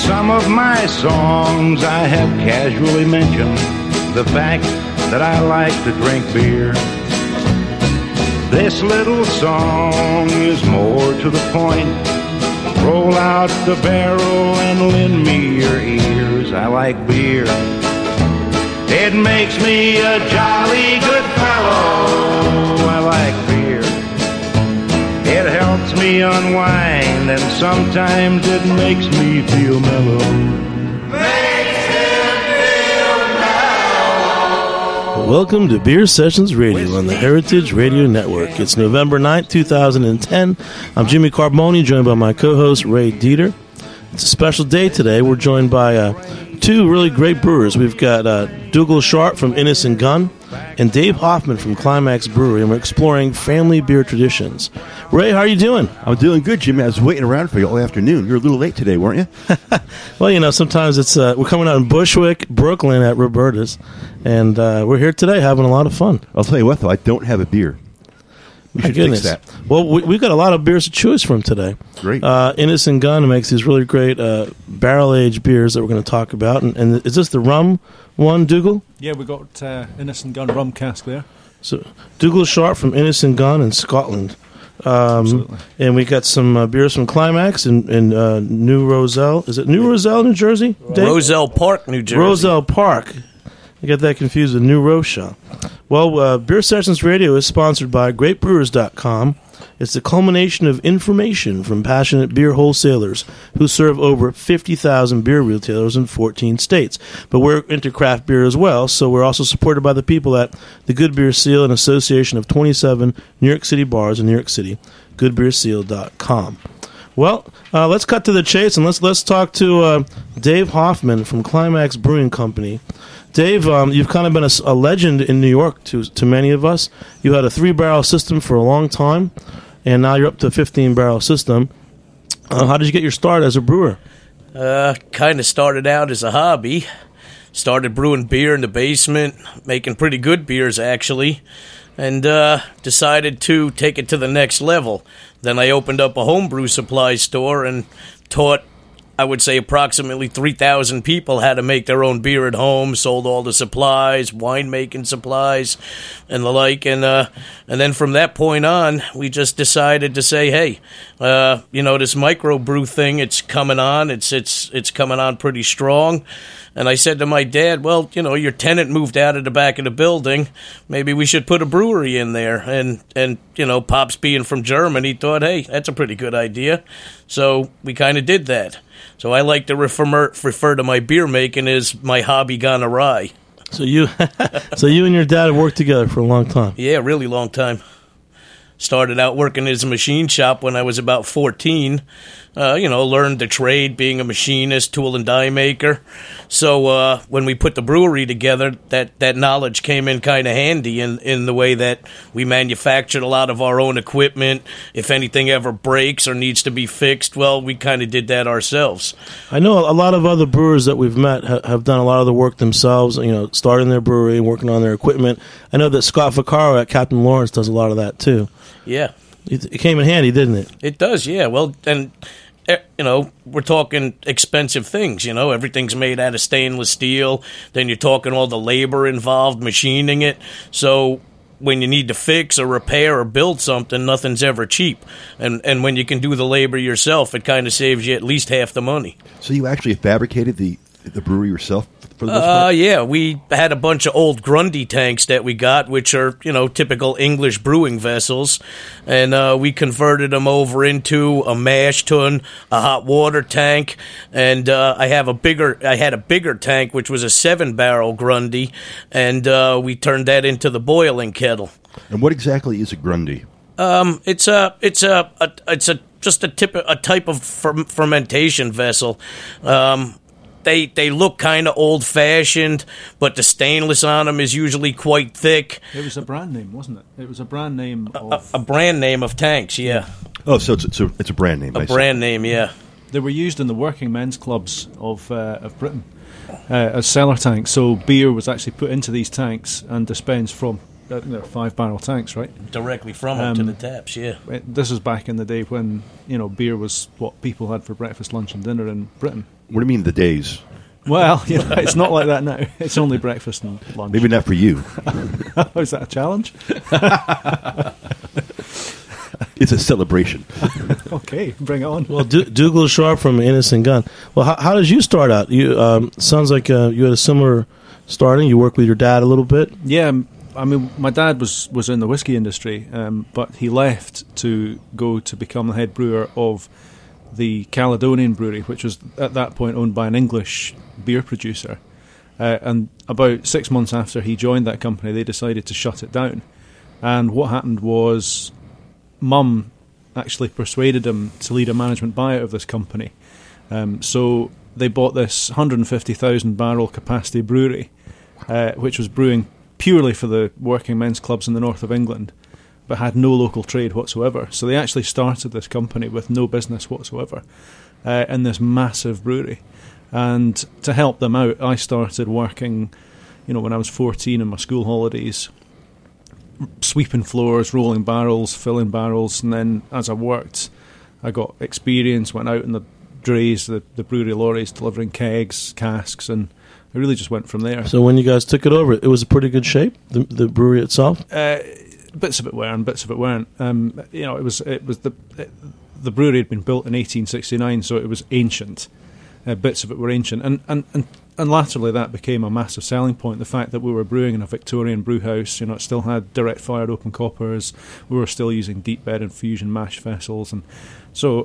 some of my songs I have casually mentioned the fact that I like to drink beer. This little song is more to the point. Roll out the barrel and lend me your ears. I like beer. It makes me a jolly good fellow. I like beer. It helps me unwind, and sometimes it makes me feel mellow. Welcome to Beer Sessions Radio on the Heritage Radio Network. It's November 9th, 2010. I'm Jimmy Carboni, joined by my co-host, Ray Dieter. It's a special day today. We're joined by two really great brewers. We've got Dougal Sharp from Innocent Gun and Dave Hoffman from Climax Brewery, and we're exploring family beer traditions. Ray, how are you doing? I'm doing good, Jimmy. I was waiting around for you all afternoon. You're a little late today, weren't you? Well, you know, sometimes it's we're coming out in Bushwick, Brooklyn at Roberta's, and we're here today having a lot of fun. I'll tell you what, though, I don't have a beer. My goodness. Fix that. Well, we've got a lot of beers to choose from today. Great. Innocent Gun makes these really great barrel-aged beers that we're going to talk about. And is this the rum one, Dougal? Yeah, we got Innocent Gun rum cask there. So Dougal Sharp from Innocent Gun in Scotland. Absolutely. And we got some beers from Climax in New Roselle. Is it New Roselle, New Jersey? Dave? Roselle Park, New Jersey. Roselle Park. I got that confused with New Rochelle. Well, Beer Sessions Radio is sponsored by GreatBrewers.com. It's the culmination of information from passionate beer wholesalers who serve over 50,000 beer retailers in 14 states. But we're into craft beer as well, so we're also supported by the people at the Good Beer Seal, an association of 27 New York City bars in New York City, goodbeerseal.com. Well, let's cut to the chase, and let's talk to Dave Hoffman from Climax Brewing Company. Dave, you've kind of been a legend in New York to many of us. You had a 3-barrel system for a long time, and now you're up to a 15-barrel system. How did you get your start as a brewer? Kind of started out as a hobby. Started brewing beer in the basement, making pretty good beers, actually, and decided to take it to the next level. Then I opened up a homebrew supply store and taught, I would say, approximately 3,000 people how to make their own beer at home, sold all the supplies, winemaking supplies, and the like. And then from that point on, we just decided to say, hey, this microbrew thing, it's coming on. It's coming on pretty strong. And I said to my dad, well, your tenant moved out of the back of the building. Maybe we should put a brewery in there. And Pops being from Germany thought, hey, that's a pretty good idea. So we kind of did that. So I like to refer to my beer making as my hobby gone awry. So you and your dad have worked together for a long time. Yeah, really long time. Started out working as a machine shop when I was about 14. Learned the trade, being a machinist, tool and die maker. So when we put the brewery together, that knowledge came in kind of handy in the way that we manufactured a lot of our own equipment. If anything ever breaks or needs to be fixed, well, we kind of did that ourselves. I know a lot of other brewers that we've met have done a lot of the work themselves, starting their brewery and working on their equipment. I know that Scott Vaccaro at Captain Lawrence does a lot of that, too. Yeah. It came in handy, didn't it? It does, yeah. Well, and, we're talking expensive things, Everything's made out of stainless steel. Then you're talking all the labor involved, machining it. So when you need to fix or repair or build something, nothing's ever cheap. And when you can do the labor yourself, it kind of saves you at least half the money. So you actually fabricated the brewery yourself? For the most part? Yeah, we had a bunch of old Grundy tanks that we got, which are, typical English brewing vessels, and we converted them over into a mash tun, a hot water tank, and I had a bigger tank, which was a 7-barrel Grundy, and we turned that into the boiling kettle. And what exactly is a Grundy? It's just a type of fermentation vessel. They look kind of old-fashioned, but the stainless on them is usually quite thick. It was a brand name, wasn't it? It was a brand name of... A brand name of tanks, yeah. Oh, so it's a brand name. A brand name, yeah. They were used in the working men's clubs of Britain as cellar tanks. So beer was actually put into these tanks and dispensed from they're 5-barrel tanks, right? Directly from them to the taps, yeah. This is back in the day when, beer was what people had for breakfast, lunch and dinner in Britain. What do you mean the days? Well, it's not like that now. It's only breakfast and lunch. Maybe not for you. Is that a challenge? It's a celebration. Okay, bring it on. Well, Dougal Sharp from Innocent Gun. Well, how did you start out? You sounds like you had a similar starting. You worked with your dad a little bit. Yeah, I mean, my dad was in the whiskey industry, but he left to go to become the head brewer of the Caledonian Brewery, which was at that point owned by an English beer producer. And about 6 months after he joined that company, they decided to shut it down. And what happened was, Mum actually persuaded him to lead a management buyout of this company. So they bought this 150,000 barrel capacity brewery, which was brewing purely for the working men's clubs in the north of England, but had no local trade whatsoever. So they actually started this company with no business whatsoever in this massive brewery. And to help them out, I started working, when I was 14 in my school holidays, sweeping floors, rolling barrels, filling barrels, and then as I worked, I got experience, went out in the drays, the brewery lorries, delivering kegs, casks, and I really just went from there. So when you guys took it over, it was in pretty good shape, the brewery itself? Bits of it were and bits of it weren't. It was the brewery had been built in 1869, so it was ancient. Bits of it were ancient, and latterly that became a massive selling point. The fact that we were brewing in a Victorian brew house, it still had direct fired open coppers. We were still using deep bed infusion mash vessels, and so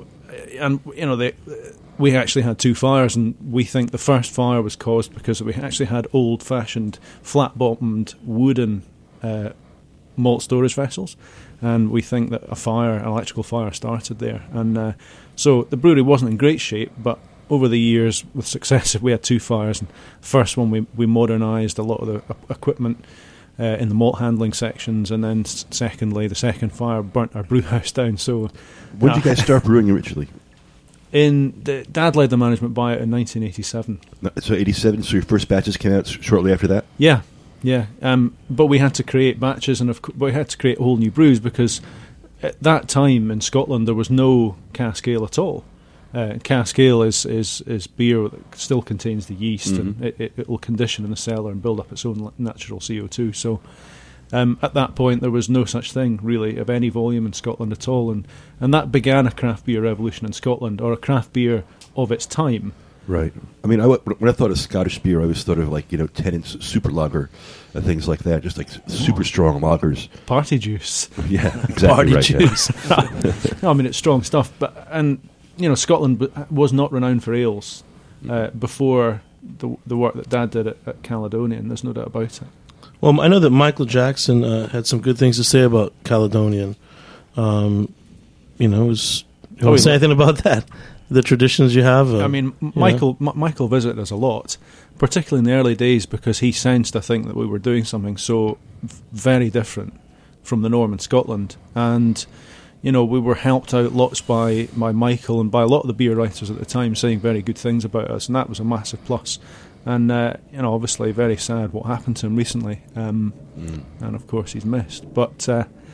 we actually had 2 fires, and we think the first fire was caused because we actually had old fashioned flat bottomed wooden malt storage vessels, and we think that an electrical fire started there, and so the brewery wasn't in great shape, but over the years, with success, we had 2 fires. And the first one, we modernised a lot of the equipment in the malt handling sections, and then secondly, the second fire burnt our brew house down. So, when did you guys start brewing originally? Dad led the management buyout in 1987. So 87. So your first batches came out shortly after that. Yeah. But we had to create batches, and we had to create whole new brews because at that time in Scotland there was no cask ale at all. Cask ale is beer that still contains the yeast, and it will condition in the cellar and build up its own natural CO2. So at that point there was no such thing really of any volume in Scotland at all, and that began a craft beer revolution in Scotland, or a craft beer of its time. Right. I mean, when I thought of Scottish beer, I always thought of 10-inch super lager and things like that, just like super strong lagers. Party juice. Yeah, exactly. Party right, juice. Yeah. No, I mean, it's strong stuff, Scotland was not renowned for ales before the work that Dad did at Caledonian. There's no doubt about it. Well, I know that Michael Jackson had some good things to say about Caledonian. You want to say anything about that? The traditions you have? Michael visited us a lot, particularly in the early days, because he sensed, I think, that we were doing something so very different from the norm in Scotland. And we were helped out lots by Michael and by a lot of the beer writers at the time, saying very good things about us, and that was a massive plus. And obviously very sad what happened to him recently, and of course he's missed. But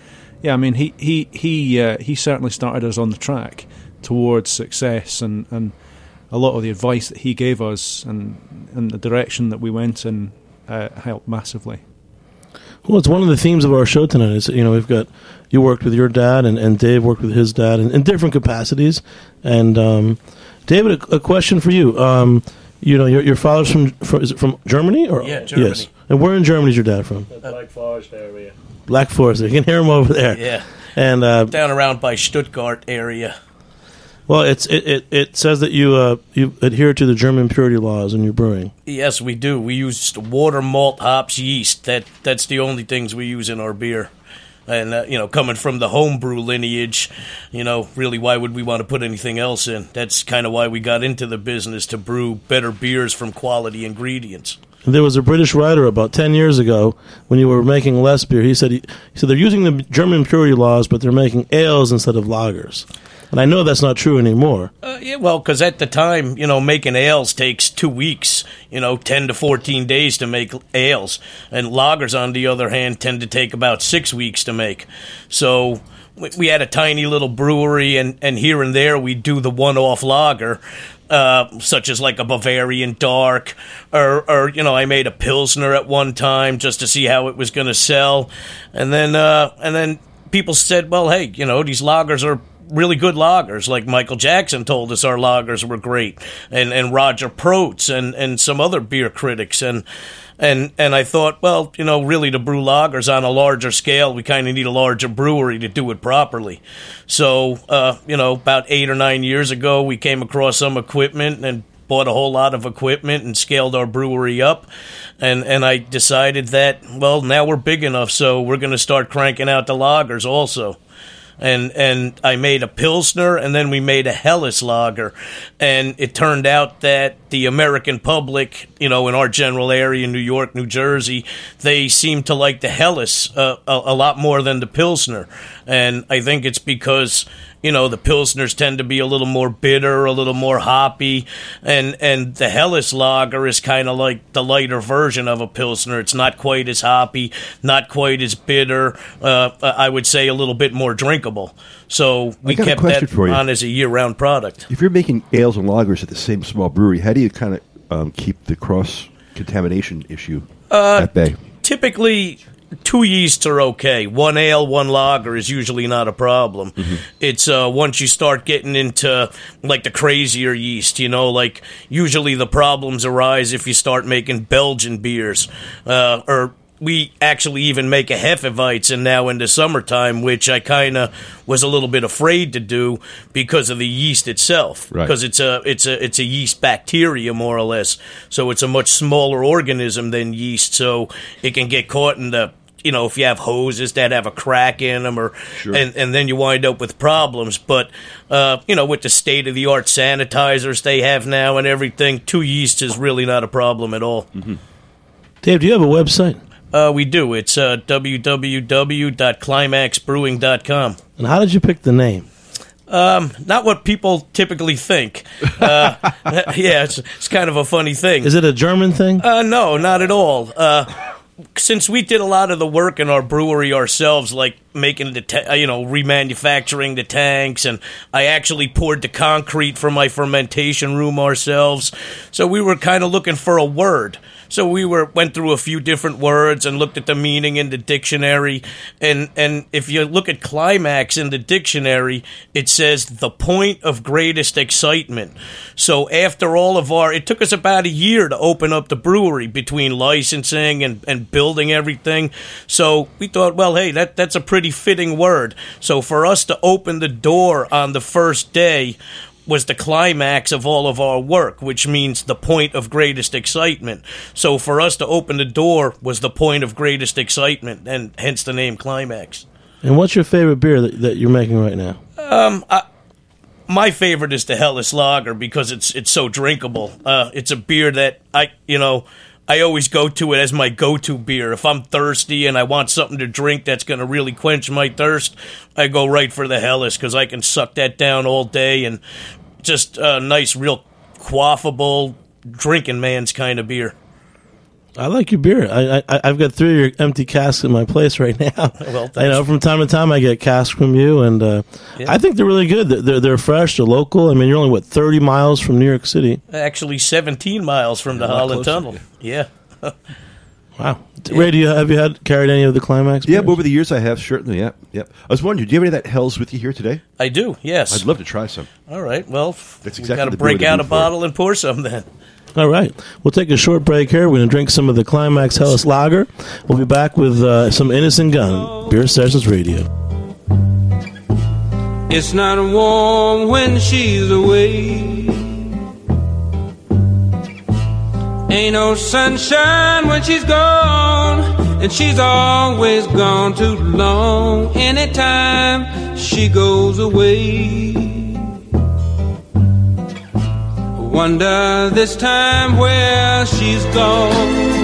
he certainly started us on the track towards success, and a lot of the advice that he gave us and the direction that we went in helped massively. Well, it's one of the themes of our show tonight. Is we've got you worked with your dad, and Dave worked with his dad in different capacities. And David, a question for you. Your father's from Germany, or yeah, Germany. Yes. And where in Germany is your dad from? The Black Forest area. Black Forest. You can hear him over there. Yeah, and down around by Stuttgart area. Well, it says that you adhere to the German purity laws in your brewing. Yes, we do. We use water, malt, hops, yeast. That's the only things we use in our beer. And coming from the homebrew lineage, really, why would we want to put anything else in? That's kind of why we got into the business, to brew better beers from quality ingredients. There was a British writer about 10 years ago when you were making less beer. He said they're using the German purity laws, but they're making ales instead of lagers. And I know that's not true anymore. Yeah, well, because at the time, making ales takes 2 weeks, 10 to 14 days to make ales. And lagers, on the other hand, tend to take about 6 weeks to make. So we had a tiny little brewery, and here and there we do the one-off lager. Such as like a Bavarian Dark, or I made a Pilsner at one time just to see how it was going to sell, and then people said, well, hey, these lagers are really good lagers. Like Michael Jackson told us our lagers were great, and Roger Protz and some other beer critics, and I thought, well, really to brew lagers on a larger scale, we kind of need a larger brewery to do it properly. So, about 8 or 9 years ago, we came across some equipment and bought a whole lot of equipment and scaled our brewery up. And I decided that, well, now we're big enough, so we're going to start cranking out the lagers also. And I made a Pilsner, and then we made a Helles lager. And it turned out that the American public, in our general area, New York, New Jersey, they seem to like the Helles a lot more than the Pilsner. And I think it's because, the Pilsners tend to be a little more bitter, a little more hoppy, and the Helles lager is kind of like the lighter version of a Pilsner. It's not quite as hoppy, not quite as bitter, I would say a little bit more drinkable. So we kept that on as a year-round product. If you're making ales and lagers at the same small brewery, how do you kind of keep the cross-contamination issue at bay? Typically, 2 yeasts are okay. 1 ale, 1 lager is usually not a problem. Mm-hmm. It's once you start getting into like the crazier yeast, like usually the problems arise if you start making Belgian beers, or we actually even make a Hefeweizen now in the summertime, which I kind of was a little bit afraid to do because of the yeast itself. Right. Because it's a yeast bacteria, more or less. So it's a much smaller organism than yeast, so it can get caught in the, if you have hoses that have a crack in them, Sure. and then you wind up with problems. But, with the state-of-the-art sanitizers they have now and everything, 2 yeast is really not a problem at all. Mm-hmm. Dave, do you have a website? We do. It's www.climaxbrewing.com. And how did you pick the name? Not what people typically think. Yeah, it's kind of a funny thing. Is it a German thing? No, not at all. Since we did a lot of the work in our brewery ourselves, like making the remanufacturing the tanks, and I actually poured the concrete for my fermentation room ourselves. So we were kind of looking for a word. So we went through a few different words and looked at the meaning in the dictionary. And if you look at climax in the dictionary, it says the point of greatest excitement. So after all of it took us about a year to open up the brewery between licensing and building everything. So we thought, well, hey, that's a pretty fitting word. So for us to open the door on the first day was the climax of all of our work, which means the point of greatest excitement. So for us to open the door was the point of greatest excitement, and hence the name Climax. And what's your favorite beer that you're making right now? My favorite is the Helles Lager because it's so drinkable. It's a beer that I always go to it as my go-to beer. If I'm thirsty and I want something to drink that's going to really quench my thirst, I go right for the Helles because I can suck that down all day, and just a nice, real quaffable, drinking man's kind of beer. I like your beer. I've got 3 of your empty casks in my place right now. Well, I know from time to time I get casks from you, and yeah. I think they're really good. They're fresh. They're local. I mean, you're only 30 miles from New York City. Actually, 17 miles from the Holland Tunnel. Yeah. Wow. Ray, have you carried any of the Climax beers? Yeah, over the years I have, certainly, yeah. I was wondering, do you have any of that Helles with you here today? I do, yes. I'd love to try some. All right, well, That's we've exactly got to the beer break that out we a bottle and pour some then. All right. We'll take a short break here. We're going to drink some of the Climax Helles Lager. We'll be back with some Innocent Gun, Beer Sessions Radio. It's not warm when she's away. Ain't no sunshine when she's gone, and she's always gone too long. Anytime she goes away, wonder this time where she's gone.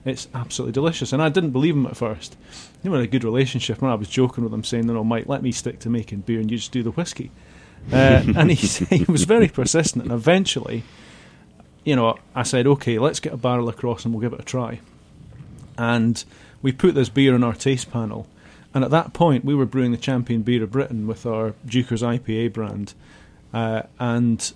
It's absolutely delicious. And I didn't believe him at first. We had a good relationship, and I was joking with him, saying, "No, Mike, let me stick to making beer and you just do the whiskey." And he was very persistent, and eventually, I said, "Okay, let's get a barrel across and we'll give it a try." And we put this beer on our taste panel, and at that point we were brewing the Champion Beer of Britain with our Duker's IPA brand, and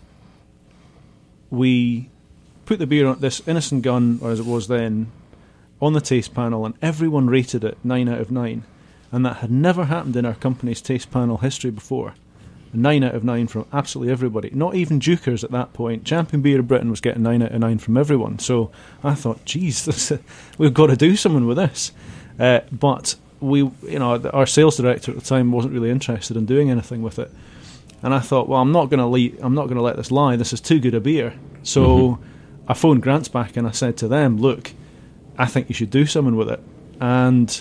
we put the beer on this Innocent Gun, or as it was then, on the taste panel, and everyone rated it 9 out of 9, and that had never happened in our company's taste panel history before. 9 out of 9 from absolutely everybody, not even Duker's at that point. Champion Beer of Britain was getting 9 out of 9 from everyone, so I thought, geez, we've got to do something with this. But our sales director at the time wasn't really interested in doing anything with it, and I thought, well, I'm not going to let this lie. This is too good a beer. So I phoned Grants back and I said to them, look, I think you should do something with it. And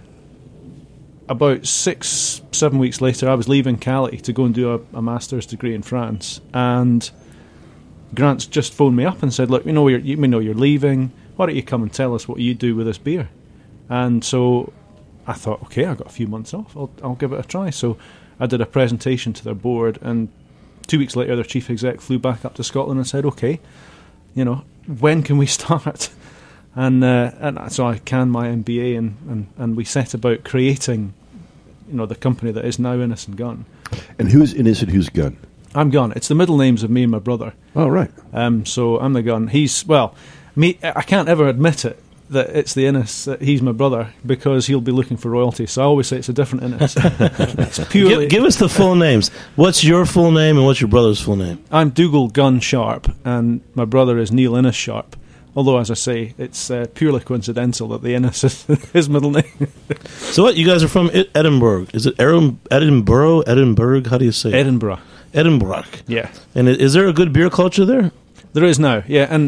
about 6-7 weeks later, I was leaving Cali to go and do a master's degree in France, and Grants just phoned me up and said, look, we know you're leaving, why don't you come and tell us what you do with this beer? And so I thought, okay, I've got a few months off, I'll give it a try. So I did a presentation to their board, and 2 weeks later their chief exec flew back up to Scotland and said, okay, when can we start? And so I canned my MBA, and we set about creating, the company that is now Innocent Gun. And who's Innocent, who's Gun? I'm Gun. It's the middle names of me and my brother. Oh, right. So I'm the Gun. Me. I can't ever admit it that it's the Innes, that he's my brother, because he'll be looking for royalty. So I always say it's a different Innes. It's purely. Give us the full names. What's your full name and what's your brother's full name? I'm Dougal Gun Sharp, and my brother is Neil Innes Sharp. Although, as I say, it's purely coincidental that the Innes is his middle name. So what? You guys are from Edinburgh. Is it Edinburgh? Edinburgh? How do you say it? Edinburgh. Edinburgh. Yeah. And is there a good beer culture there? There is now, yeah. And,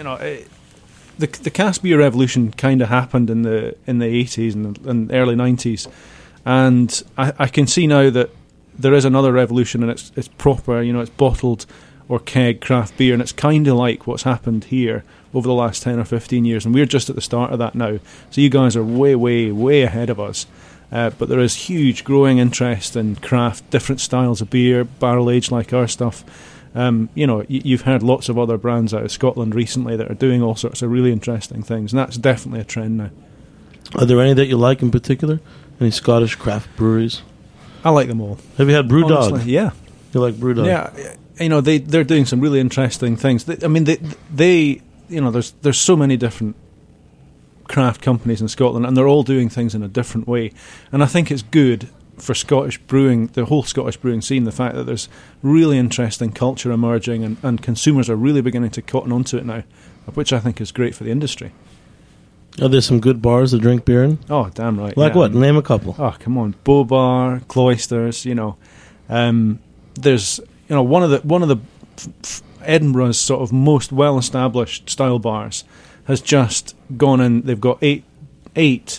the cask beer revolution kind of happened in the 80s and early 90s. And I can see now that there is another revolution, and it's proper, it's bottled or keg craft beer, and it's kind of like what's happened here over the last 10 or 15 years, and we're just at the start of that now. So you guys are way, way, way ahead of us. But there is huge growing interest in craft, different styles of beer, barrel-aged like our stuff. You've heard lots of other brands out of Scotland recently that are doing all sorts of really interesting things, and that's definitely a trend now. Are there any that you like in particular? Any Scottish craft breweries? I like them all. Have you had Brewdog? Honestly, yeah. You like Brewdog? Yeah. They're doing some really interesting things. There's so many different craft companies in Scotland, and they're all doing things in a different way. And I think it's good for Scottish brewing, the whole Scottish brewing scene, the fact that there's really interesting culture emerging, and consumers are really beginning to cotton onto it now, which I think is great for the industry. Are there some good bars to drink beer in? Oh, damn right. Like what? Name a couple. Oh, come on. Bow Bar, Cloisters, there's, one of the Edinburgh's sort of most well-established style bars has just gone in. They've got eight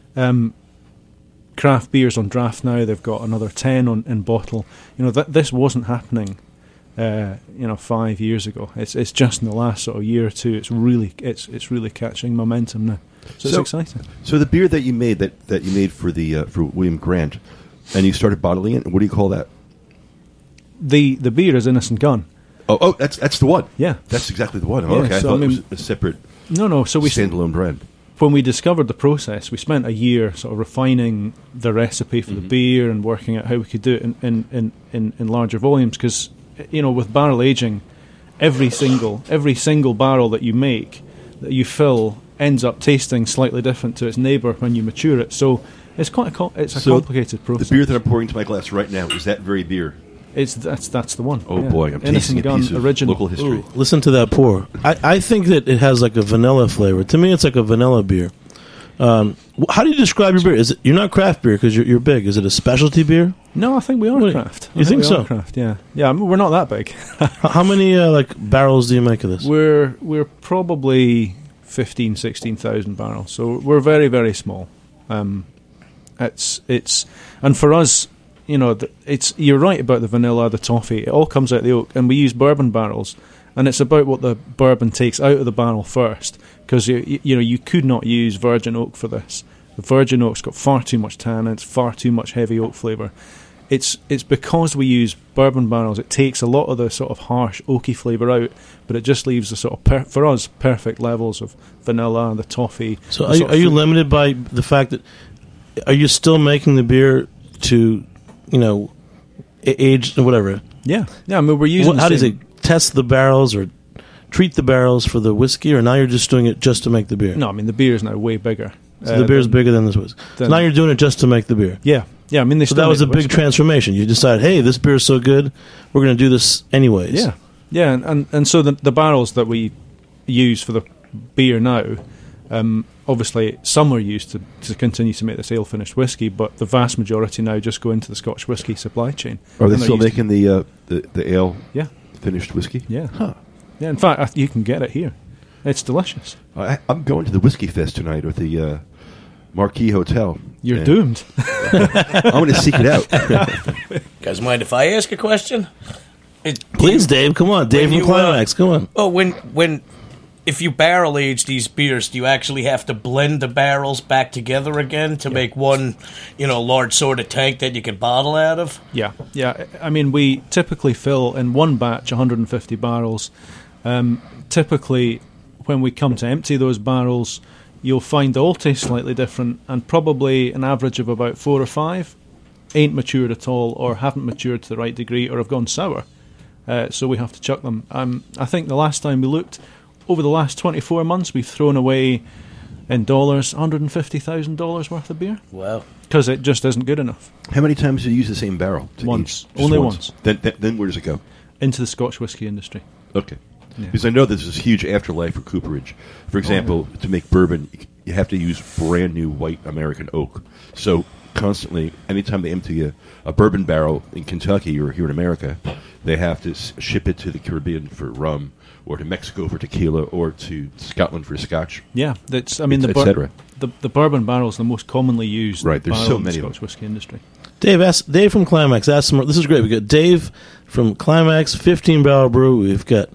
craft beers on draft now. They've got another 10 in bottle. This wasn't happening 5 years ago. It's just in the last sort of year or two. It's really catching momentum now. So it's exciting. So the beer that you made that you made for the for William Grant, and you started bottling it. What do you call that? The beer is Innocent Gun. Oh, that's the one. Yeah, that's exactly the one. Oh, yeah, okay, so I thought it was a separate. No. So we standalone brand. When we discovered the process, we spent a year sort of refining the recipe for the beer and working out how we could do it in larger volumes. Because with barrel aging, every single barrel that you make, that you fill, ends up tasting slightly different to its neighbour when you mature it. So it's quite a complicated process. The beer that I'm pouring into my glass right now is that very beer. That's the one. Oh boy, I'm tasting a piece of original. Local history. Ooh, listen to that pour. I think that it has like a vanilla flavor. To me, it's like a vanilla beer. How do you describe your beer? Is it, you're not craft beer because you're big. Is it a specialty beer? No, I think we are craft. You think so? Craft, yeah. We're not that big. How many barrels do you make of this? We're probably 16,000 barrels. So we're very, very small. It's and for us, you're right about the vanilla, the toffee. It all comes out of the oak, and we use bourbon barrels. And it's about what the bourbon takes out of the barrel first, because you could not use virgin oak for this. The virgin oak's got far too much tannin, it's far too much heavy oak flavour. It's because we use bourbon barrels, it takes a lot of the sort of harsh oaky flavour out, but it just leaves the sort of, for us, perfect levels of vanilla, the toffee. So are you limited by the fact that, are you still making the beer to, age, whatever? Yeah. I mean, we're using how does it test the barrels or treat the barrels for the whiskey, or now you're just doing it just to make the beer? No, I mean, the beer is now way bigger. So the beer's bigger than this was. So now you're doing it just to make the beer. Yeah. I mean, so that was a big transformation. You decided, hey, this beer's so good, we're going to do this anyways. Yeah, and so the barrels that we use for the beer now, obviously some are used to continue to make this ale-finished whiskey, but the vast majority now just go into the Scotch whisky supply chain. Are they still making the ale finished whiskey? Yeah. Huh. Yeah, in fact, you can get it here. It's delicious. I'm going to the Whiskey Fest tonight with the Marquee Hotel. You're doomed. I'm going to seek it out. Guys, mind if I ask a question? Please, Dave. Come on, Dave from Climax. Come on. Oh, if you barrel age these beers, do you actually have to blend the barrels back together again to make one, large sort of tank that you can bottle out of? Yeah. I mean, we typically fill in one batch 150 barrels. Typically, when we come to empty those barrels, you'll find they all taste slightly different, and probably an average of about 4 or 5 ain't matured at all, or haven't matured to the right degree, or have gone sour. So we have to chuck them. I think the last time we looked, over the last 24 months, we've thrown away, in dollars, $150,000 worth of beer. Wow. Because it just isn't good enough. How many times do you use the same barrel? Once. Only once. Then where does it go? Into the Scotch whisky industry. Okay. Yeah. Because I know there's this huge afterlife for cooperage. For example, to make bourbon, you have to use brand new white American oak. So constantly, anytime they empty a bourbon barrel in Kentucky or here in America, they have to ship it to the Caribbean for rum, or to Mexico for tequila, or to Scotland for scotch. Yeah, the bourbon barrel is the most commonly used there's barrel so in the many Scotch whisky industry. Dave from Climax. This is great. We got Dave from Climax, 15-barrel brew. We've got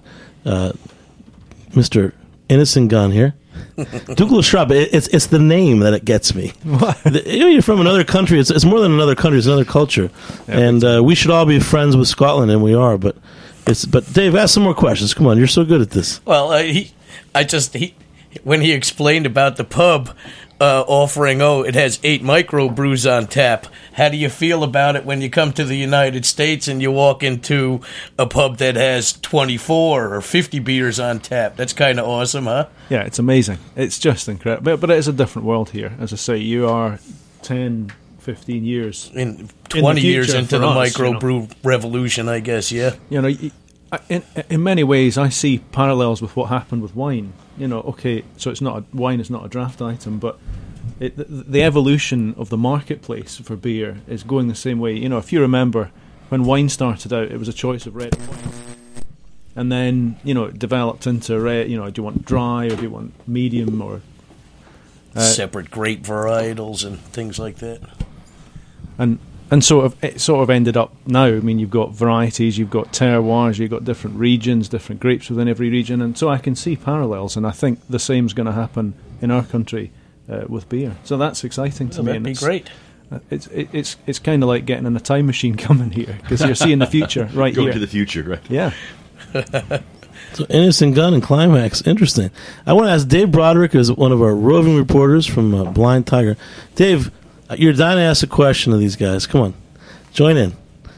Mr. Innocent Gun here. Douglas Shrub. It's the name that it gets me. You're from another country. It's more than another country. It's another culture. Yeah, and we should all be friends with Scotland, and we are. But Dave, ask some more questions. Come on, you're so good at this. Well, when he explained about the pub offering, it has 8 microbrews on tap. How do you feel about it when you come to the United States and you walk into a pub that has 24 or 50 beers on tap? That's kind of awesome, huh? Yeah, it's amazing. It's just incredible. But it is a different world here. As I say, you are 10, 15 years 20 years into the microbrew revolution, I guess, yeah. In many ways, I see parallels with what happened with wine. Okay, so wine is not a draft item, but the evolution of the marketplace for beer is going the same way. If you remember, when wine started out, it was a choice of red wine. And then, it developed into red, do you want dry or do you want medium or... separate grape varietals and things like that. And it sort of ended up now. I mean, you've got varieties, you've got terroirs, you've got different regions, different grapes within every region, and so I can see parallels, and I think the same's going to happen in our country with beer. So that's exciting to me. That'd be great. It's kind of like getting in a time machine coming here, because you're seeing the future right Going here. to the future, right? Yeah. So Innocent Gun and Climax, interesting. I want to ask Dave Broderick, is one of our roving reporters from Blind Tiger. Dave, you're dying to ask a question of these guys. Come on, join in.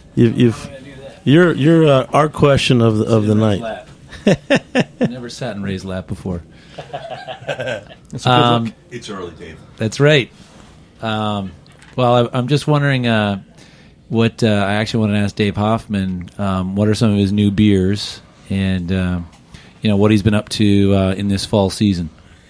You're our question of the night. Never sat in Ray's lap before. That's a good look. It's early, Dave. That's right. Well, I'm just wondering what I actually want to ask Dave Hoffman. What are some of his new beers, and what he's been up to in this fall season?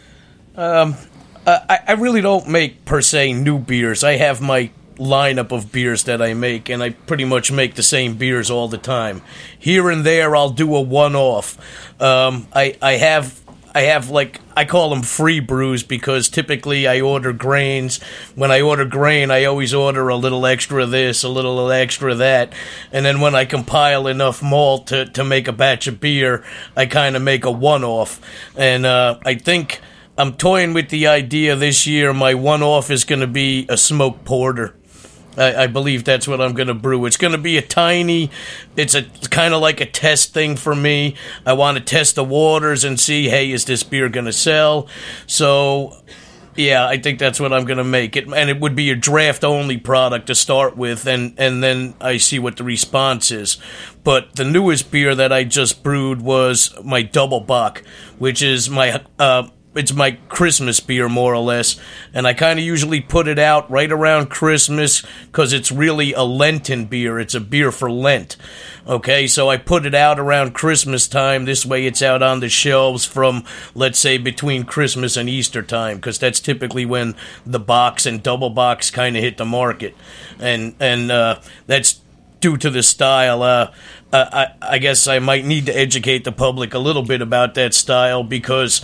I really don't make, per se, new beers. I have my lineup of beers that I make, and I pretty much make the same beers all the time. Here and there, I'll do a one-off. I I have, like, I call them free brews because typically I order grains. When I order grain, I always order a little extra this, a little extra that. And then when I compile enough malt to make a batch of beer, I kind of make a one-off. And I think I'm toying with the idea this year my one-off is going to be a smoked porter. I believe that's what I'm going to brew. It's going to be it's kind of like a test thing for me. I want to test the waters and see, hey, is this beer going to sell? So, yeah, I think that's what I'm going to make. And it would be a draft-only product to start with, and then I see what the response is. But the newest beer that I just brewed was my Double Bock, which is it's my Christmas beer, more or less, and I kind of usually put it out right around Christmas because it's really a Lenten beer. It's a beer for Lent, okay? So I put it out around Christmas time. This way it's out on the shelves from, let's say, between Christmas and Easter time, because that's typically when the box and double box kind of hit the market, and that's due to the style. I guess I might need to educate the public a little bit about that style because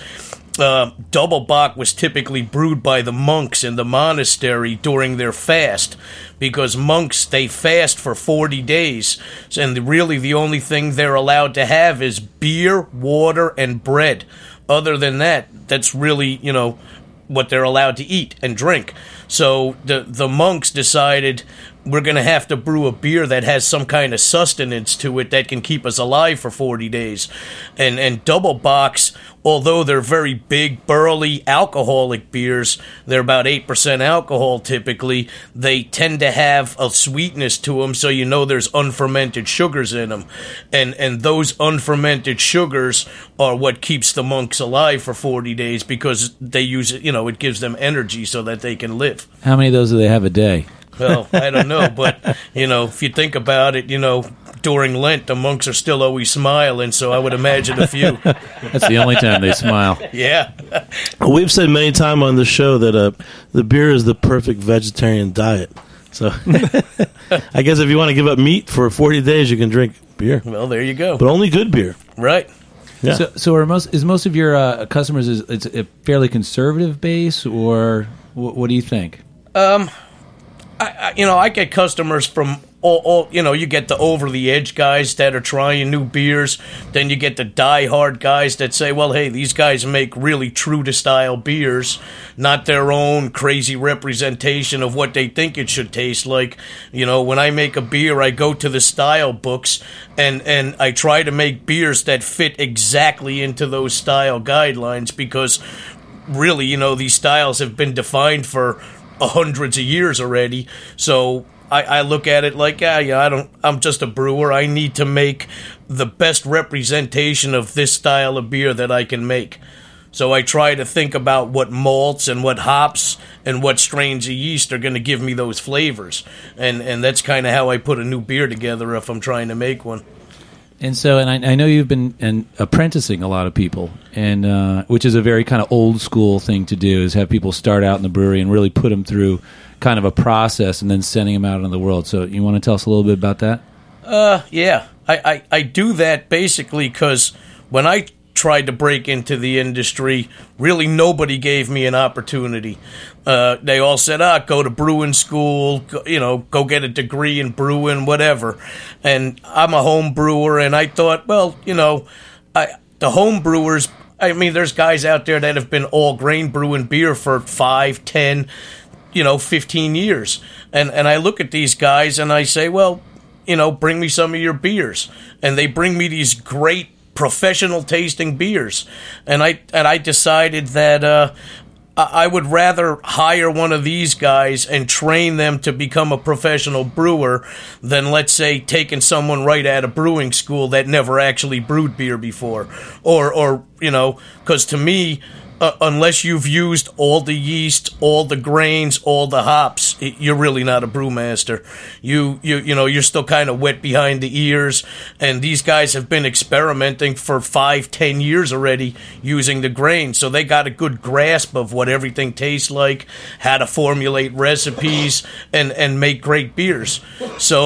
Double Bock was typically brewed by the monks in the monastery during their fast, because monks, they fast for 40 days, and really the only thing they're allowed to have is beer, water, and bread. Other than that, that's really, what they're allowed to eat and drink. So the monks decided we're going to have to brew a beer that has some kind of sustenance to it that can keep us alive for 40 days. And Double Bocks, although they're very big, burly, alcoholic beers, they're about 8% alcohol typically, they tend to have a sweetness to them, so there's unfermented sugars in them. And those unfermented sugars are what keeps the monks alive for 40 days because they use it, it gives them energy so that they can live. How many of those do they have a day? Well, I don't know, but, if you think about it, during Lent, the monks are still always smiling, so I would imagine a few. That's the only time they smile. Yeah. We've said many times on the show that the beer is the perfect vegetarian diet. So I guess if you want to give up meat for 40 days, you can drink beer. Well, there you go. But only good beer. Right. Yeah. So is most of your customers, it's a fairly conservative base, or what do you think? I get customers from all you get the over-the-edge guys that are trying new beers. Then you get the die-hard guys that say, well, hey, these guys make really true-to-style beers, not their own crazy representation of what they think it should taste like. When I make a beer, I go to the style books, and I try to make beers that fit exactly into those style guidelines because, really, these styles have been defined for hundreds of years already. So I look at it like, I'm just a brewer. I need to make the best representation of this style of beer that I can make. So I try to think about what malts and what hops and what strains of yeast are going to give me those flavors. And that's kind of how I put a new beer together if I'm trying to make one. And so, and I know you've been apprenticing a lot of people, and which is a very kind of old school thing to do, is have people start out in the brewery and really put them through kind of a process and then sending them out into the world. So you want to tell us a little bit about that? Yeah. I do that basically because when I tried to break into the industry, really nobody gave me an opportunity. They all said, go to brewing school, go get a degree in brewing, whatever. And I'm a home brewer, and I thought, well, the home brewers, there's guys out there that have been all grain brewing beer for 5, 10, 15 years. And I look at these guys and I say, well, bring me some of your beers. And they bring me these great professional tasting beers. And I decided that I would rather hire one of these guys and train them to become a professional brewer than, let's say, taking someone right out of brewing school that never actually brewed beer before. Or because to me, unless you've used all the yeast, all the grains, all the hops, you're really not a brewmaster. You're still kind of wet behind the ears, and these guys have been experimenting for 5-10 years already using the grains, so they got a good grasp of what everything tastes like, how to formulate recipes, and make great beers. So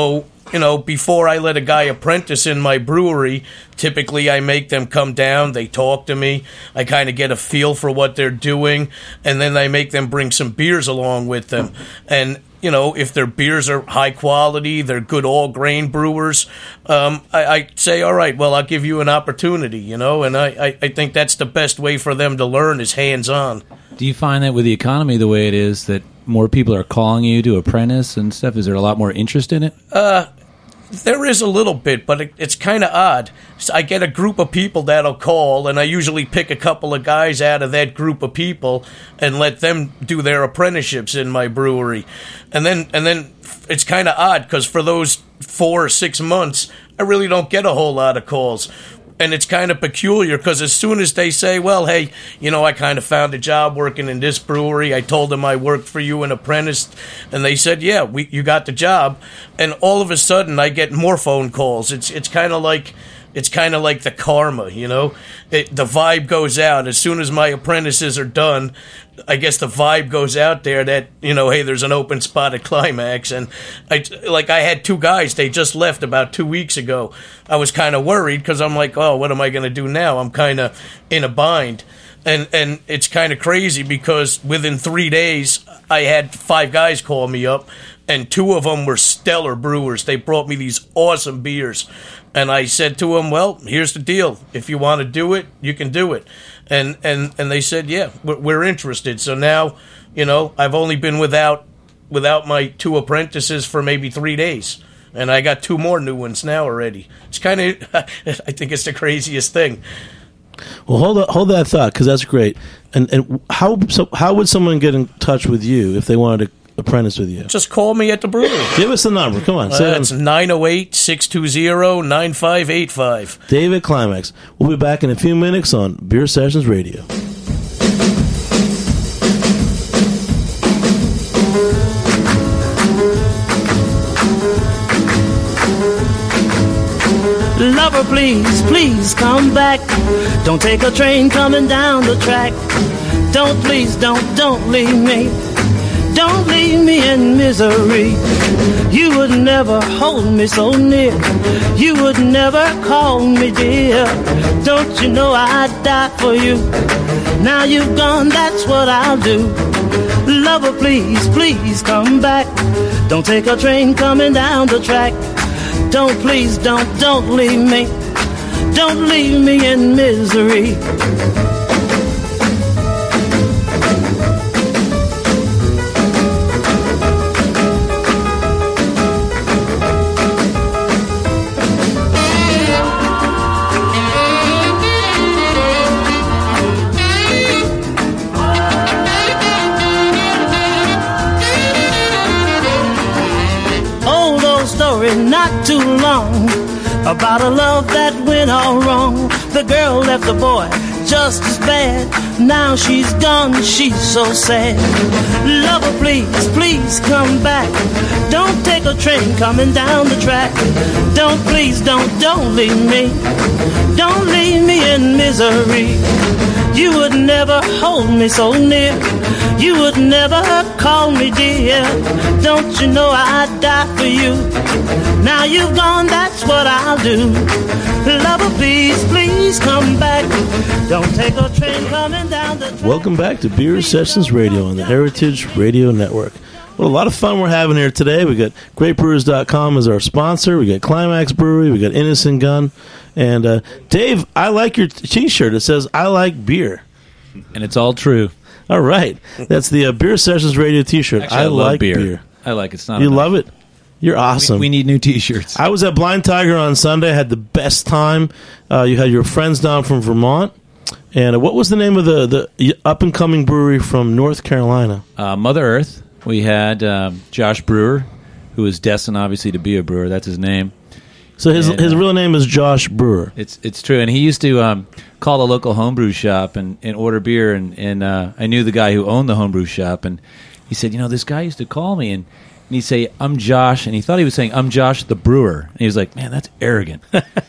before I let a guy apprentice in my brewery, typically I make them come down, they talk to me, I kind of get a feel for what they're doing, and then I make them bring some beers along with them. And if their beers are high quality, they're good all-grain brewers, I say, all right, well, I'll give you an opportunity, and I think that's the best way for them to learn is hands-on. Do you find that with the economy the way it is, that more people are calling you to apprentice and stuff? Is there a lot more interest in it? There is a little bit, but it's kind of odd. So I get a group of people that'll call, and I usually pick a couple of guys out of that group of people and let them do their apprenticeships in my brewery. And then it's kind of odd because for those 4 or 6 months, I really don't get a whole lot of calls. And it's kind of peculiar because as soon as they say, well, hey, I kind of found a job working in this brewery. I told them I worked for you and apprenticed. And they said, yeah, you got the job. And all of a sudden I get more phone calls. It's kind of like the karma, the vibe goes out. As soon as my apprentices are done, I guess the vibe goes out there that, hey, there's an open spot at Climax. And I had 2 guys, they just left about 2 weeks ago. I was kind of worried because I'm like, oh, what am I going to do now? I'm kind of in a bind. And it's kind of crazy because within 3 days, I had 5 guys call me up, and 2 of them were stellar brewers. They brought me these awesome beers. And I said to them, well, here's the deal. If you want to do it, you can do it. And they said, yeah, we're interested. So now, I've only been without my 2 apprentices for maybe 3 days. And I got 2 more new ones now already. It's kind of, I think it's the craziest thing. Well, hold that thought, because that's great. And how would someone get in touch with you if they wanted to apprentice with you? Just call me at the brewery. Give us the number. Come on. It's 908-620-9585. David Climax. We'll be back in a few minutes on Beer Sessions Radio. Lover, please, please come back. Don't take a train coming down the track. Don't leave me. Don't leave me in misery. You would never hold me so near. You would never call me dear. Don't you know I'd die for you? Now you've gone, that's what I'll do. Lover, please, please come back. Don't take a train coming down the track. Don't leave me. Don't leave me in misery. Not too long, about a love that went all wrong. The girl left the boy just as bad. Now she's gone, she's so sad. Lover, please, please come back. Don't take a train coming down the track. Don't leave me. Don't leave me in misery. You would never hold me so near. You would never call me dear. Don't you know I'd die for you? Now you've gone, that's what I'll do. Lover, please, please come back. Don't take a train coming down the track. Welcome back to Beer Sessions Radio on the Heritage Radio Network. Well, a lot of fun we're having here today. We got GreatBrewers.com as our sponsor. We got Climax Brewery. We got Innocent Gun. And Dave, I like your T-shirt. It says, I like beer. And it's all true. All right. That's the Beer Sessions Radio T-shirt. Actually, I love like beer. I like it. It's not you enough. Love it? You're awesome. We need new T-shirts. I was at Blind Tiger on Sunday. I had the best time. You had your friends down from Vermont. And what was the name of the up-and-coming brewery from North Carolina? Mother Earth. We had Josh Brewer, who is destined, obviously, to be a brewer. That's his name. So his real name is Josh Brewer. It's true. And he used to call the local homebrew shop and order beer. And I knew the guy who owned the homebrew shop. And he said, this guy used to call me and he'd say, I'm Josh. And he thought he was saying, I'm Josh the brewer. And he was like, man, that's arrogant.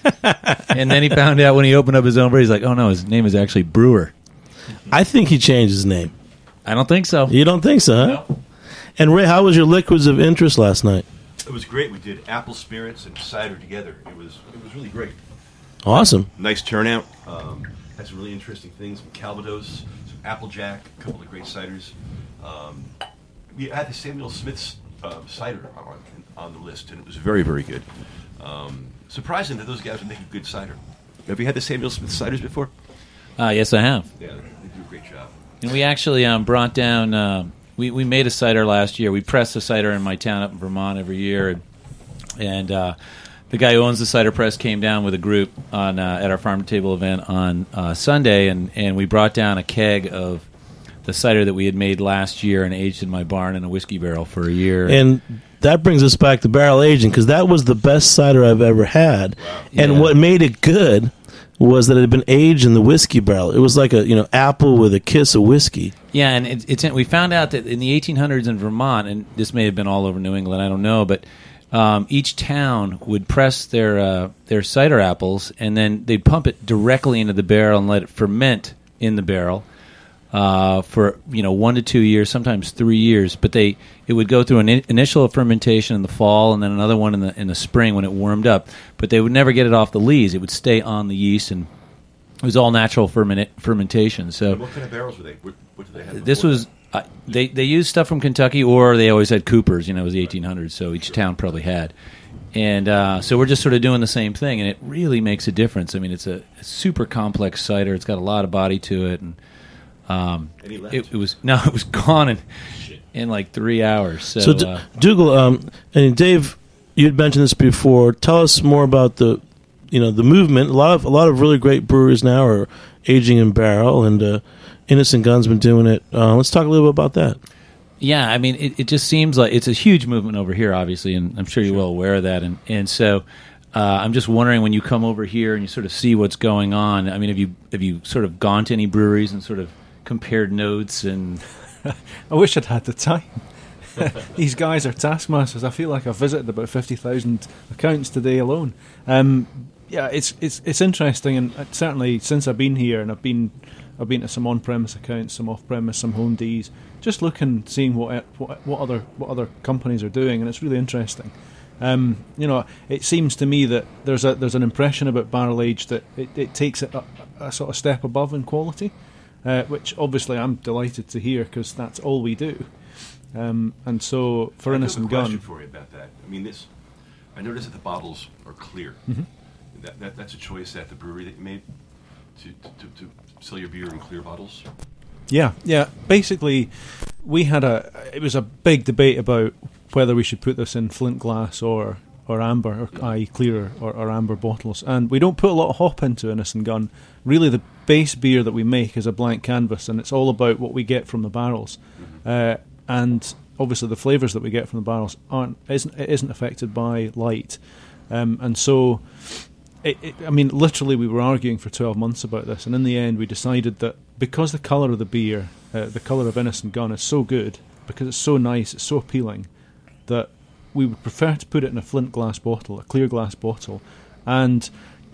And then he found out when he opened up his own brewery, he's like, oh, no, his name is actually Brewer. I think he changed his name. I don't think so. You don't think so, huh? No. And Ray, how was your liquids of interest last night? It It was great. We did apple spirits and cider together. It was really great. Awesome. Nice turnout. Had some really interesting things. Some Calvados, some Applejack, a couple of great ciders. We had the Samuel Smith's cider on the list, and it was very, very good. Surprising that those guys are making good cider. Have you had the Samuel Smith ciders before? Yes, I have. Yeah, they do a great job. And we actually brought down. We made a cider last year. We press a cider in my town up in Vermont every year, and the guy who owns the cider press came down with a group on at our farm to table event on Sunday, and we brought down a keg of the cider that we had made last year and aged in my barn in a whiskey barrel for a year. And that brings us back to barrel aging, because that was the best cider I've ever had. Wow. And what made it good was that it had been aged in the whiskey barrel. It was like a apple with a kiss of whiskey. Yeah, and we found out that in the 1800s in Vermont, and this may have been all over New England, I don't know, but each town would press their cider apples, and then they'd pump it directly into the barrel and let it ferment in the barrel for 1 to 2 years, sometimes 3 years. But it would go through an initial fermentation in the fall, and then another one in the spring when it warmed up. But they would never get it off the lees; it would stay on the yeast, and it was all natural fermentation. So, and what kind of barrels were they? What did they have? This was they used stuff from Kentucky, or they always had Coopers. It was the 1800s, so each town probably had. And so we're just sort of doing the same thing, and it really makes a difference. I mean, it's a super complex cider. It's got a lot of body to it, and it was gone in like 3 hours. So, Dougal, and Dave, you had mentioned this before. Tell us more about the movement. A lot of really great breweries now are aging in barrel, and Innocent Gun's been doing it. Let's talk a little bit about that. Yeah, I mean, it just seems like it's a huge movement over here, obviously, and I'm sure you're well aware of that. And so I'm just wondering, when you come over here and you sort of see what's going on, I mean, have you sort of gone to any breweries and sort of compared notes? And I wish I'd had the time. These guys are taskmasters. I feel like I've visited about 50,000 accounts today alone. Yeah, it's interesting, and certainly since I've been here, and I've been to some on-premise accounts, some off-premise, some home Ds, just looking, seeing what other companies are doing, and it's really interesting. It seems to me that there's an impression about barrel age that it takes it a sort of step above in quality, which obviously I'm delighted to hear, because that's all we do. And so for Innocent Gun, I have a question for you about that. I mean, I noticed that the bottles are clear. Mm-hmm. That's a choice at the brewery that you made to sell your beer in clear bottles. Yeah. Basically, it was a big debate about whether we should put this in flint glass or amber, or clear or amber bottles. And we don't put a lot of hop into Innocent Gun. Really, the base beer that we make is a blank canvas, and it's all about what we get from the barrels. Mm-hmm. And obviously, the flavours that we get from the barrels isn't affected by light, and so. Literally, we were arguing for 12 months about this, and in the end, we decided that because the colour of the beer, the colour of Innocent Gun, is so good, because it's so nice, it's so appealing, that we would prefer to put it in a flint glass bottle, a clear glass bottle. And,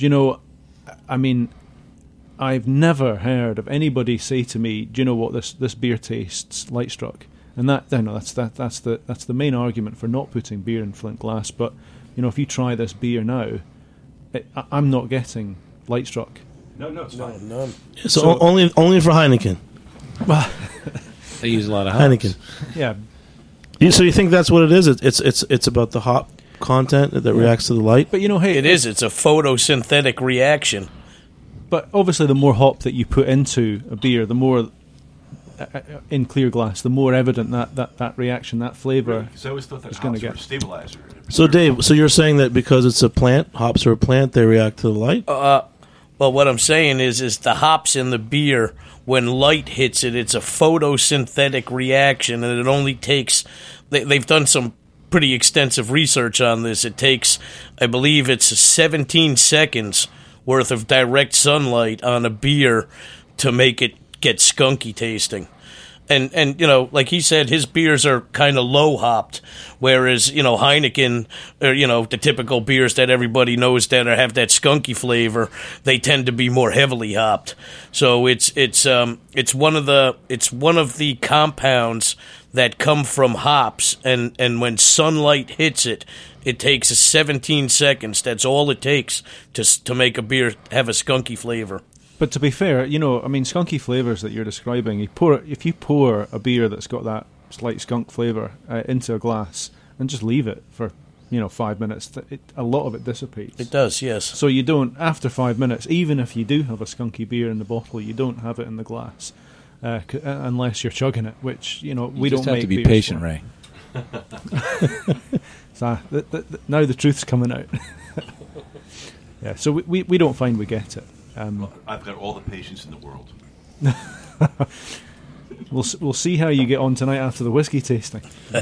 I've never heard of anybody say to me, "Do you know what, this beer tastes light struck?" And that's the main argument for not putting beer in flint glass. But if you try this beer now, I'm not getting light struck. No, it's fine. None. So only for Heineken. Well, they use a lot of hops. Heineken. Yeah. So you think that's what it is? It's about the hop content that reacts to the light. But hey, it's a photosynthetic reaction. But obviously, the more hop that you put into a beer, the more in clear glass, the more evident that reaction, that flavour. Because I always thought that hops were a stabilizer. So Dave, you're saying that because it's a plant, hops are a plant, they react to the light? Well, what I'm saying is the hops in the beer, when light hits it, it's a photosynthetic reaction, and it only takes. They've done some pretty extensive research on this. It takes, I believe, it's 17 seconds worth of direct sunlight on a beer to make it get skunky tasting. And like he said, his beers are kind of low hopped, whereas, Heineken, or, the typical beers that everybody knows that have that skunky flavor, they tend to be more heavily hopped. So it's one of the compounds that come from hops, and when sunlight hits it, it takes 17 seconds. That's all it takes to make a beer have a skunky flavor. But to be fair, skunky flavors that you're describing, if you pour a beer that's got that slight skunk flavor into a glass and just leave it for 5 minutes, a lot of it dissipates. It does, yes. So you don't, after 5 minutes, even if you do have a skunky beer in the bottle, you don't have it in the glass unless you're chugging it, which we don't make. You just have to be beers patient, for. Ray. So now the truth's coming out. Yeah, so we don't find we get it. I've got all the patience in the world. We'll see how you get on tonight after the whiskey tasting.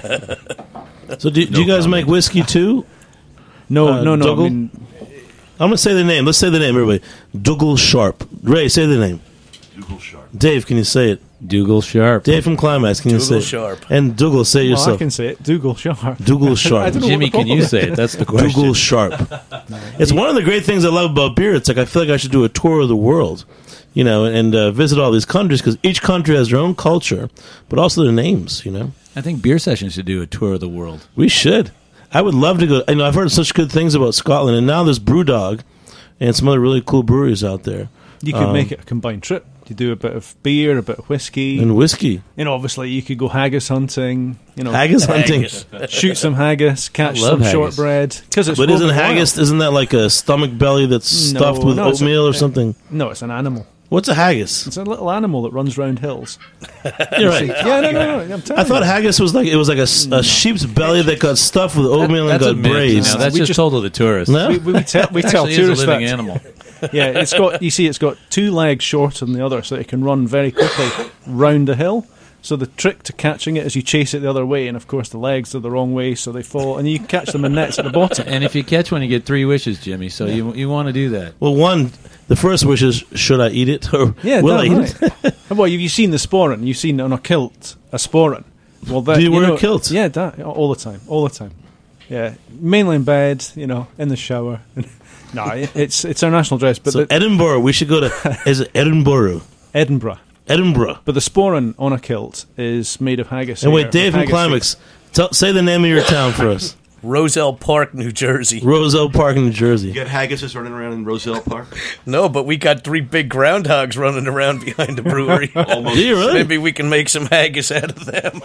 So do you guys make whiskey too? No. Dougal? I'm going to say the name. Let's say the name, everybody. Dougal Sharp. Ray, say the name. Dougal Sharp. Dave, can you say it? Dougal Sharp. Dave from Climax, can you say Dougal it? Sharp. And Dougal, say it Well, yourself. I can say it. Dougal Sharp. Dougal Sharp. I don't know Jimmy, what the can you problem say it? That's the question. Dougal Sharp. It's one of the great things I love about beer. It's like I feel like I should do a tour of the world, and visit all these countries, because each country has their own culture, but also their names, I think Beer Session should do a tour of the world. We should. I would love to go. I've heard such good things about Scotland, and now there's Brewdog and some other really cool breweries out there. You could make it a combined trip. You do a bit of beer, a bit of whiskey. And whiskey. Obviously you could go haggis hunting. Haggis hunting. Shoot some haggis, catch love some haggis. shortbread. But But isn't haggis, isn't that like a stomach belly that's stuffed with no, it's oatmeal or something? No, it's an animal. What's a haggis? It's a little animal that runs round hills. You're right. Yeah, no. I'm telling I thought you. haggis was like a sheep's belly that got stuffed with oatmeal and That's a got myth. braised. That's We just just- told to the tourists. No? We tell Actually is tourists a living that. animal. Yeah, it's got 2 legs shorter than the other, so it can run very quickly round a hill. So the trick to catching it is you chase it the other way, and of course the legs are the wrong way, so they fall, and you catch them in nets at the bottom. And if you catch one, you get 3 wishes, Jimmy. So you want to do that. Well, the first wish is, should I eat it? Or Yeah, will I damn eat right. it? Well, you've seen the sporin. You've seen on a kilt a sporin. Well, that, Do you wear a kilt? Yeah, all the time. Yeah, mainly in bed, in the shower. No, it's our national dress. But So Edinburgh, we should go to, is it Edinburgh? Edinburgh. Edinburgh. But the sporin on a kilt is made of haggis. And wait, hair, Dave from haggis Climax, say the name of your town for us. Roselle Park, New Jersey. Roselle Park, New Jersey. You got haggises running around in Roselle Park? No, but we got 3 big groundhogs running around behind the brewery. Do you really? Maybe we can make some haggis out of them.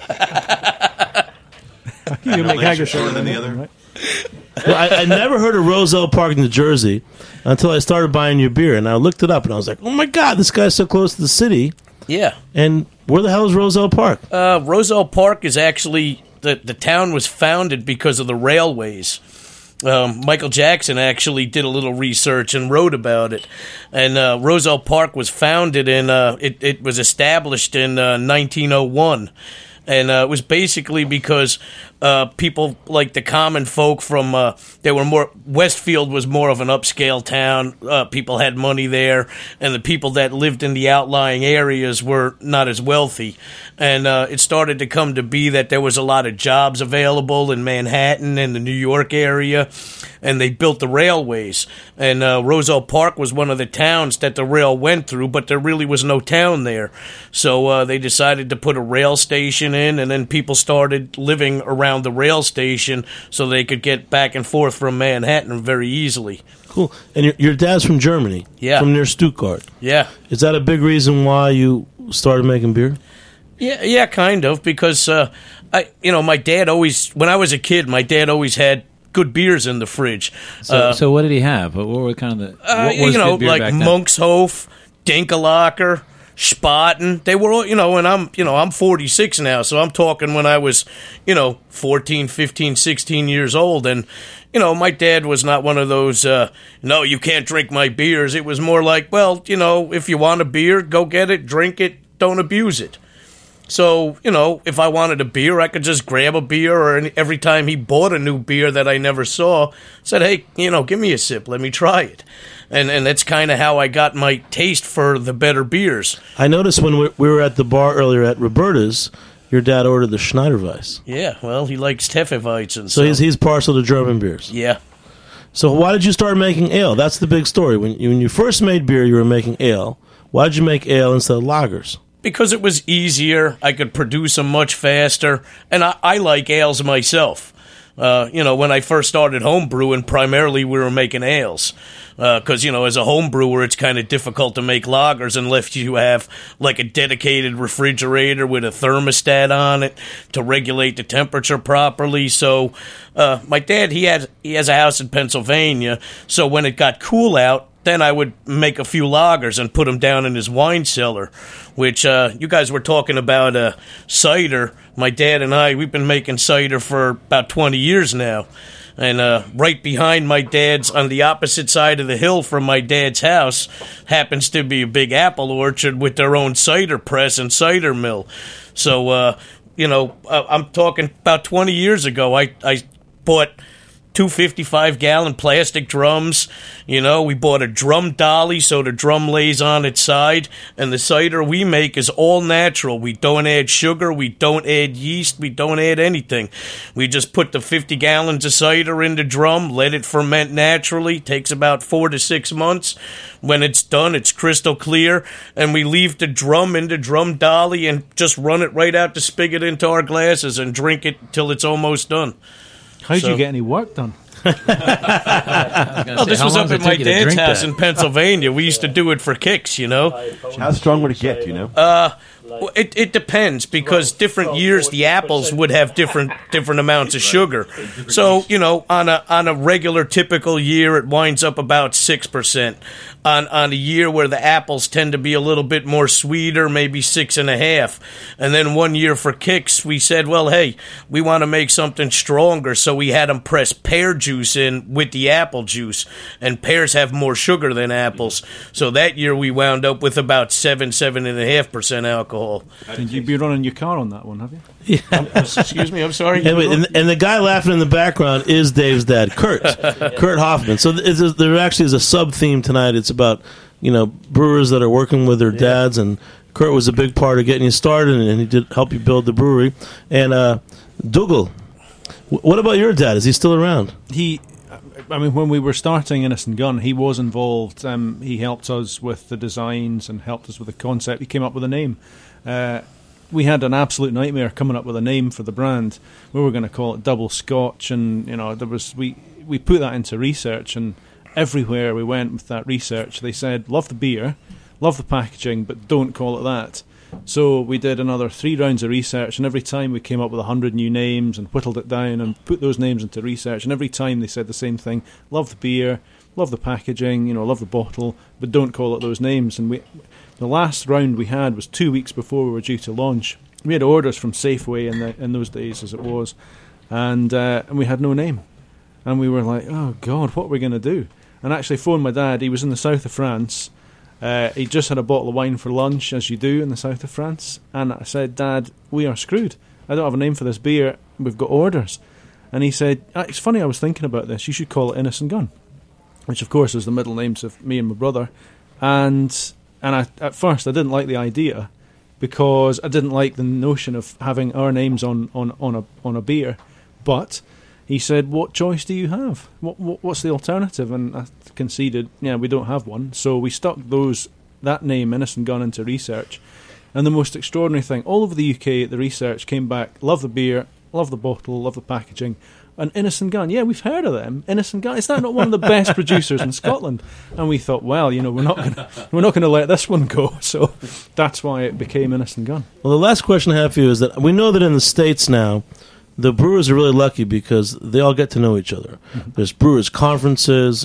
You can make legs are haggis shorter out than of the them, other. right? Well, I never heard of Roselle Park, New Jersey, until I started buying your beer, and I looked it up, and I was like, oh my God, this guy's so close to the city. Yeah. And where the hell is Roselle Park? Roselle Park is actually, the town was founded because of the railways. Michael Jackson actually did a little research and wrote about it. And Roselle Park was founded it was established in 1901. And it was basically because people like the common folk from Westfield was more of an upscale town. People had money there, and the people that lived in the outlying areas were not as wealthy. And it started to come to be that there was a lot of jobs available in Manhattan and the New York area, and they built the railways. And Roselle Park was one of the towns that the rail went through, but there really was no town there. So they decided to put a rail station in, and then people started living around the rail station so they could get back and forth from Manhattan very easily. Cool. And your dad's from Germany? Yeah. From near Stuttgart? Yeah. Is that a big reason why you started making beer? Yeah, kind of, because my dad always, when I was a kid, my dad always had good beers in the fridge. So what did he have? What were kind of what was good beer like back then? Monkshof, Dinkelhocker, Spaten. They were all, and I'm 46 now, so I'm talking when I was, 14, 15, 16 years old, and my dad was not one of those, no, you can't drink my beers. It was more like, well, if you want a beer, go get it, drink it, don't abuse it. So, if I wanted a beer, I could just grab a beer, or every time he bought a new beer that I never saw, said, hey, give me a sip, let me try it. And that's kind of how I got my taste for the better beers. I noticed when we were at the bar earlier at Roberta's, your dad ordered the Schneiderweiss. Yeah, well, he likes Hefeweizen. So he's partial to German beers. Yeah. So why did you start making ale? That's the big story. When you first made beer, you were making ale. Why did you make ale instead of lagers? Because it was easier, I could produce them much faster, and I like ales myself. When I first started home brewing, primarily we were making ales. Because, as a home brewer, it's kind of difficult to make lagers unless you have, like, a dedicated refrigerator with a thermostat on it to regulate the temperature properly. So, my dad, he has a house in Pennsylvania, so when it got cool out, then I would make a few lagers and put them down in his wine cellar, which you guys were talking about cider. My dad and we've been making cider for about 20 years now. And right behind my dad's, on the opposite side of the hill from my dad's house, happens to be a big apple orchard with their own cider press and cider mill. So, I'm talking about 20 years ago, I bought 2 55-gallon plastic drums. We bought a drum dolly so the drum lays on its side, and the cider we make is all natural. We don't add sugar, we don't add yeast, we don't add anything. We just put the 50 gallons of cider in the drum, let it ferment naturally, takes about 4 to 6 months. When it's done, it's crystal clear, and we leave the drum in the drum dolly and just run it right out the spigot into our glasses and drink it till it's almost done. How did you get any work done? This was up at my dad's house in Pennsylvania. We used to do it for kicks, How strong would it get, do you know? It depends, because different years the apples would have different amounts of sugar. So, on a regular typical year it winds up about 6%. On a year where the apples tend to be a little bit more sweeter, maybe 6.5. And then one year for kicks, we said, well, hey, we want to make something stronger, so we had them press pear juice in with the apple juice, and pears have more sugar than apples. So that year we wound up with about 7.5% alcohol. And you'd be running your car on that one, have you? Excuse me, I'm sorry. And the guy laughing in the background is Dave's dad, Kurt Hoffman. So there actually is a sub-theme tonight. It's about, brewers that are working with their dads, and Kurt was a big part of getting you started, and he did help you build the brewery. And Dougal, what about your dad? Is he still around? When we were starting Innocent Gun, he was involved. He helped us with the designs and helped us with the concept. He came up with a name. We had an absolute nightmare coming up with a name for the brand. We were going to call it Double Scotch, and we put that into research, and everywhere we went with that research, they said, love the beer, love the packaging, but don't call it that. So we did another 3 rounds of research, and every time we came up with 100 new names and whittled it down and put those names into research, and every time they said the same thing: love the beer, love the packaging, love the bottle, but don't call it those names. And the last round we had was 2 weeks before we were due to launch. We had orders from Safeway in those days, as it was, and we had no name. And we were like, oh God, what are we going to do? And I actually phoned my dad. He was in the south of France. He just had a bottle of wine for lunch, as you do in the south of France. And I said, Dad, we are screwed. I don't have a name for this beer. We've got orders. And he said, it's funny, I was thinking about this. You should call it Innocent Gun, which of course is the middle names of me and my brother. And at first I didn't like the idea, because I didn't like the notion of having our names on a beer. But he said, what choice do you have? What's the alternative? And I conceded, we don't have one. So we stuck that name, Innocent Gun, into research. And the most extraordinary thing, all over the UK, the research came back, love the beer, love the bottle, love the packaging. And Innocent Gun, we've heard of them. Innocent Gun, is that not one of the best producers in Scotland? And we thought, well, we're not going to let this one go. So that's why it became Innocent Gun. Well, the last question I have for you is that we know that in the States now, the brewers are really lucky because they all get to know each other. Mm-hmm. There's brewers conferences,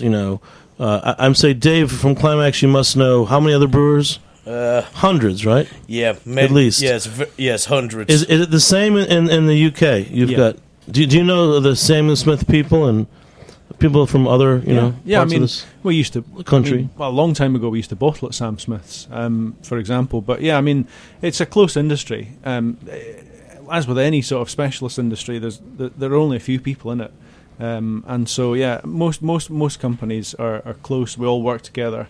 I'm saying, Dave, from Climax, you must know how many other brewers? Hundreds, right? Yeah, at least. Yes, hundreds. Is it the same in the UK? You've got. Do you know the Samuel Smith people and people from other parts of this we used to country? A long time ago, we used to bottle at Sam Smith's, for example. But it's a close industry. As with any sort of specialist industry, there are only a few people in it, and so most companies are close. We all work together.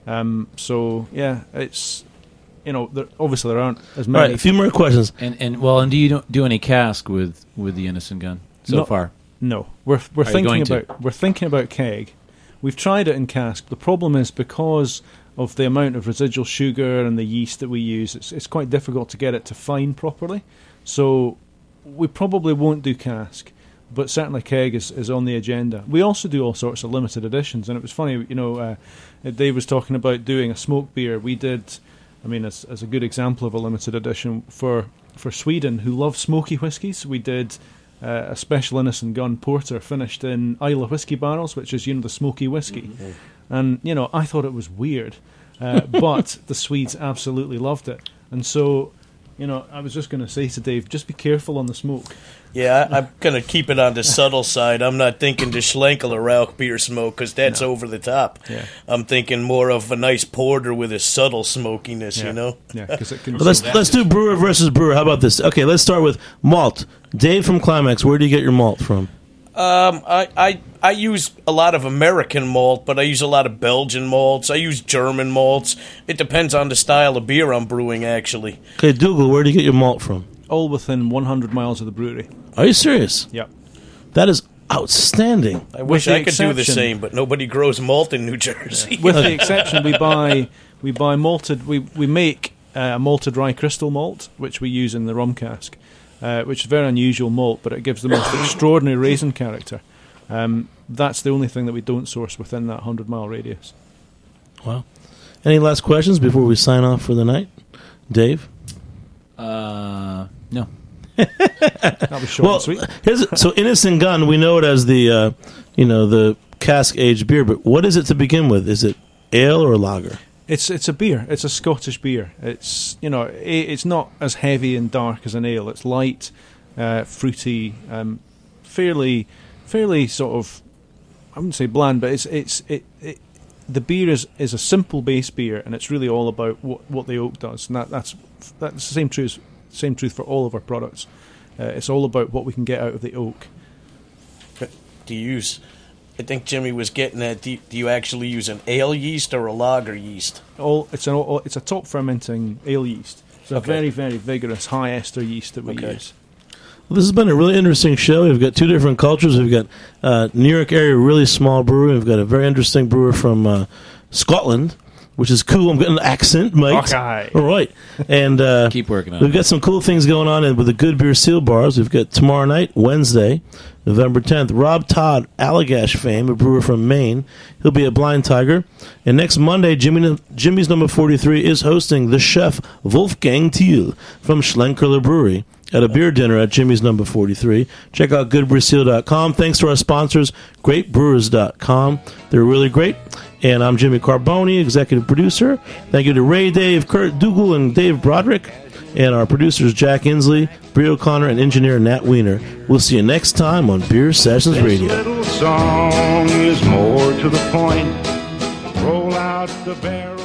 It's obviously there aren't as many. Right, a few more questions. And do you do any cask with the Innocent Gun so far? No, we're thinking about keg. We've tried it in cask. The problem is, because of the amount of residual sugar and the yeast that we use, it's quite difficult to get it to fine properly. So we probably won't do cask, but certainly keg is on the agenda. We also do all sorts of limited editions, and it was funny, Dave was talking about doing a smoked beer. We did, as a good example of a limited edition for Sweden, who love smoky whiskies, we did a special Innocent Gun Porter finished in Islay whiskey barrels, which is, the smoky whiskey. Mm-hmm. And, I thought it was weird, but the Swedes absolutely loved it. And so, I was just going to say to Dave, just be careful on the smoke. Yeah, I'm going to keep it on the subtle side. I'm not thinking the Schlenkel or Rauch beer smoke, because that's over the top. Yeah. I'm thinking more of a nice porter with a subtle smokiness, Yeah, because it can... Well, let's do brewer versus brewer. How about this? Okay, let's start with malt. Dave from Climax, where do you get your malt from? I use a lot of American malt, but I use a lot of Belgian malts. I use German malts. It depends on the style of beer I'm brewing, actually. Okay, Dougal, where do you get your malt from? All within 100 miles of the brewery. Are you serious? Yeah. That is outstanding. I wish I could do the same, but nobody grows malt in New Jersey. With the exception, we buy malted. We make a malted rye crystal malt, which we use in the rum cask, which is a very unusual malt, but it gives the most extraordinary raisin character. That's the only thing that we don't source within that 100-mile radius. Wow. Any last questions before we sign off for the night? Dave? No. That was short and sweet. So Innocent Gun, we know it as the the cask-aged beer, but what is it to begin with? Is it ale or lager? It's a beer. It's a Scottish beer. It's it's not as heavy and dark as an ale. It's light, fruity, fairly sort of, I wouldn't say bland, but the beer is a simple base beer, and it's really all about what the oak does, and that's the same truth for all of our products. It's all about what we can get out of the oak. I think Jimmy was getting at, do you actually use an ale yeast or a lager yeast? It's a top fermenting ale yeast. It's a very, very vigorous high ester yeast that we use. Well, this has been a really interesting show. We've got two different cultures. We've got New York area, really small brewery. We've got a very interesting brewer from Scotland, which is cool. I'm getting an accent, Mike. Okay. All right. And keep working on we've it. got some cool things going on with the Good Beer Seal Bars. We've got tomorrow night, Wednesday, November 10th, Rob Todd, Allagash fame, a brewer from Maine. He'll be at Blind Tiger. And next Monday, Jimmy's number 43 is hosting the chef Wolfgang Thiel from Schlenkerler Brewery at a beer dinner at Jimmy's number 43. Check out goodbrewseal.com. Thanks to our sponsors, greatbrewers.com. They're really great. And I'm Jimmy Carboni, executive producer. Thank you to Ray, Dave, Kurt Dougal, and Dave Broderick. And our producers, Jack Inslee, Bree O'Connor, and engineer Nat Wiener. We'll see you next time on Beer Sessions Radio. This little song is more to the point. Roll out the barrel.